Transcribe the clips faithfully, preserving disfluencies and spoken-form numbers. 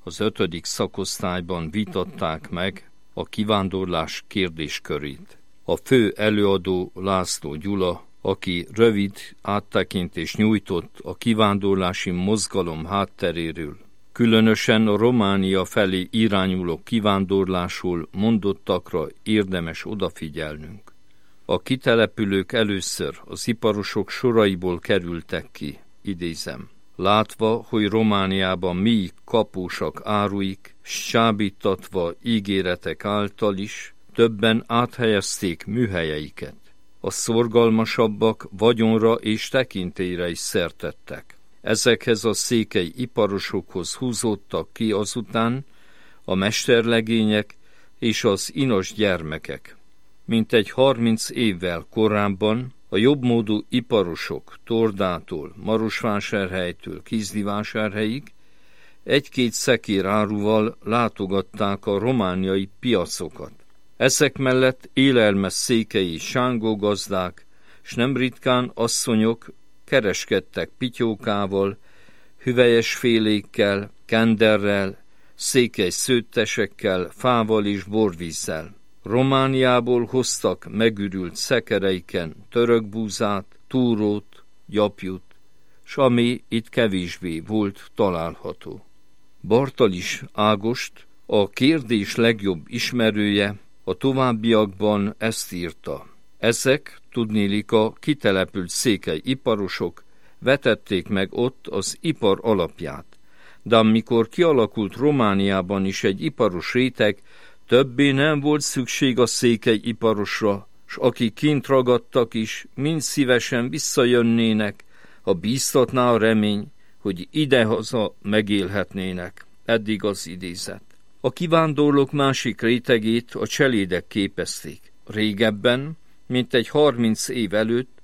az ötödik szakosztályban vitatták meg a kivándorlás kérdéskörét. A fő előadó László Gyula, aki rövid áttekintést nyújtott a kivándorlási mozgalom hátteréről, különösen a Románia felé irányuló kivándorlásról mondottakra érdemes odafigyelnünk. A kitelepülők először az iparosok soraiból kerültek ki, idézem. Látva, hogy Romániában mély kapósak áruik, s csábítatva ígéretek által is, többen áthelyezték műhelyeiket. A szorgalmasabbak vagyonra és tekintélyre is szert tettek. Ezekhez a székely iparosokhoz húzódtak ki azután a mesterlegények és az inos gyermekek. Mintegy harminc évvel korábban a jobbmódú iparosok Tordától, Marosvásárhelytől Kizdivásárhelyig egy-két szekér áruval látogatták a romániai piacokat. Ezek mellett élelmes székhelyi sángógazdák, s nem ritkán asszonyok kereskedtek pityókával, hüvelyes félékkel, kenderrel, székely szőttesekkel, fával és borvízzel. Romániából hoztak megürült szekereiken törökbúzát, túrót, gyapjút, s ami itt kevésbé volt található. Bartalis Ágost, a kérdés legjobb ismerője, a továbbiakban ezt írta. Ezek, tudniillik, a kitelepült székely iparosok vetették meg ott az ipar alapját, de amikor kialakult Romániában is egy iparos réteg, többé nem volt szükség a székely iparosra, s akik kint ragadtak is, mind szívesen visszajönnének, ha bíztatná a remény, hogy idehaza megélhetnének. Eddig az idézet. A kivándorlók másik rétegét a cselédek képezték. Régebben, mintegy harminc év előtt,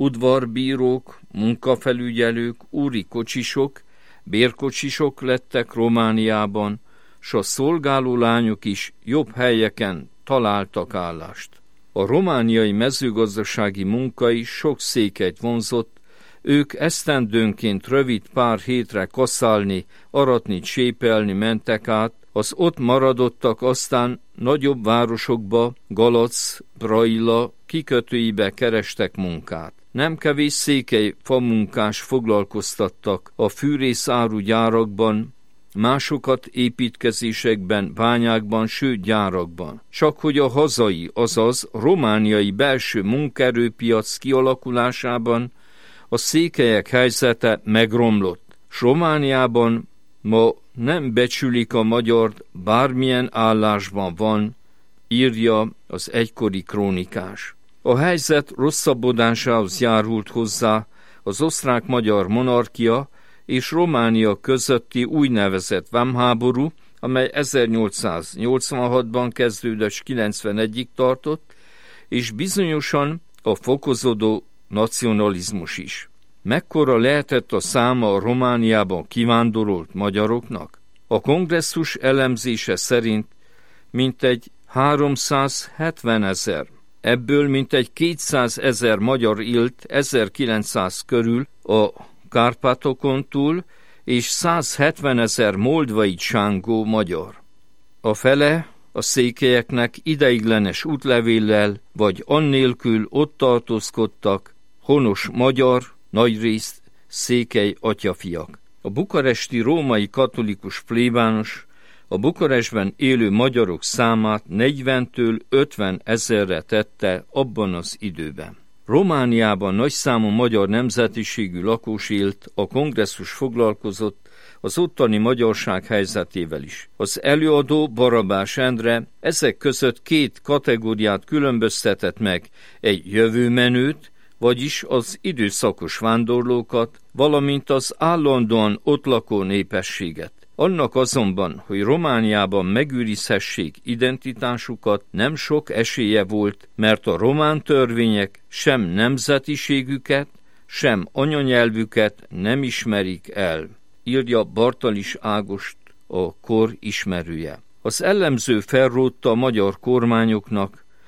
udvarbírók, munkafelügyelők, úri kocsisok, bérkocsisok lettek Romániában, s a szolgáló lányok is jobb helyeken találtak állást. A romániai mezőgazdasági munka is sok székelyt vonzott, ők esztendőnként rövid pár hétre kaszálni, aratni, csépelni mentek át, az ott maradottak aztán nagyobb városokba, Galac, Braila kikötőibe kerestek munkát. Nem kevés székely famunkás foglalkoztattak a fűrészáru gyárakban, másokat építkezésekben, bányákban, sőt gyárakban. Csak hogy a hazai, azaz romániai belső munkaerőpiac kialakulásában a székelyek helyzete megromlott, s Romániában ma nem becsülik a magyart, bármilyen állásban van, írja az egykori krónikás. A helyzet rosszabbodásához járult hozzá az osztrák-magyar monarchia és Románia közötti úgynevezett vámháború, amely ezernyolcszáznyolcvanhatban kezdődött és kilencvenegyig tartott, és bizonyosan a fokozódó nacionalizmus is. Mekkora lehetett a száma a Romániában kivándorolt magyaroknak? A kongresszus elemzése szerint mintegy háromszázhetvenezer. Ebből mintegy kétszázezer magyar élt ezerkilencszáz körül a Kárpátokon túl, és százhetvenezer moldvai csángó magyar. A fele a székelyeknek ideiglenes útlevéllel vagy annélkül ott tartózkodtak, honos magyar, nagyrészt székely atyafiak. A bukaresti római katolikus plébános a Bukarestben élő magyarok számát negyventől ötven ezerre tette abban az időben. Romániában nagyszámú magyar nemzetiségű lakos élt, a kongresszus foglalkozott az ottani magyarság helyzetével is. Az előadó Barabás Endre ezek között két kategóriát különböztetett meg, egy jövőmenőt, vagyis az időszakos vándorlókat, valamint az állandóan ott lakó népességet. Annak azonban, hogy Romániában megőrizhessék identitásukat, nem sok esélye volt, mert a román törvények sem nemzetiségüket, sem anyanyelvüket nem ismerik el, írja Bartalis Ágost, a kor ismerője. Az ellenző felrótta a magyar kormányoknak,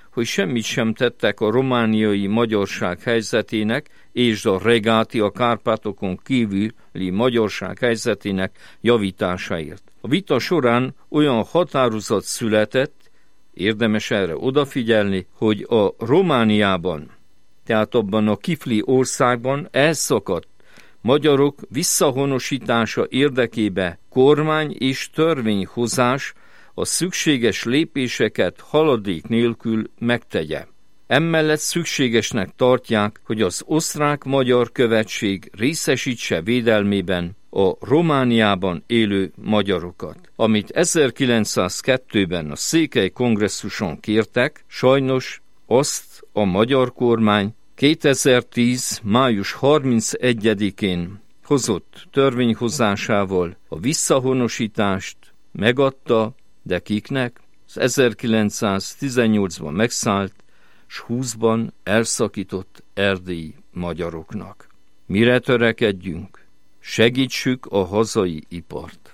hogy semmit sem tettek a romániai magyarság helyzetének és a regáti a Kárpátokon kívüli magyarság helyzetének javításáért. A vita során olyan határozat született, érdemes erre odafigyelni, hogy a Romániában, tehát abban a kifli országban elszakadt magyarok visszahonosítása érdekébe kormány és törvényhozás a szükséges lépéseket haladék nélkül megtegye. Emellett szükségesnek tartják, hogy az osztrák-magyar követség részesítse védelmében a Romániában élő magyarokat. Amit ezerkilencszázkettőben a Székely kongresszuson kértek, sajnos azt a magyar kormány kétezer-tíz. május harmincegyedikén hozott törvényhozásával a visszahonosítást megadta, de kiknek? Az ezerkilencszáztizennyolcban megszállt, s húszban elszakított erdélyi magyaroknak. Mire törekedjünk? Segítsük a hazai ipart.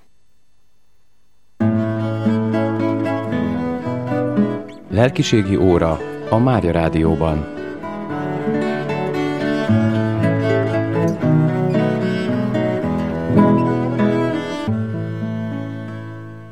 Lelkiségi óra a Mária Rádióban.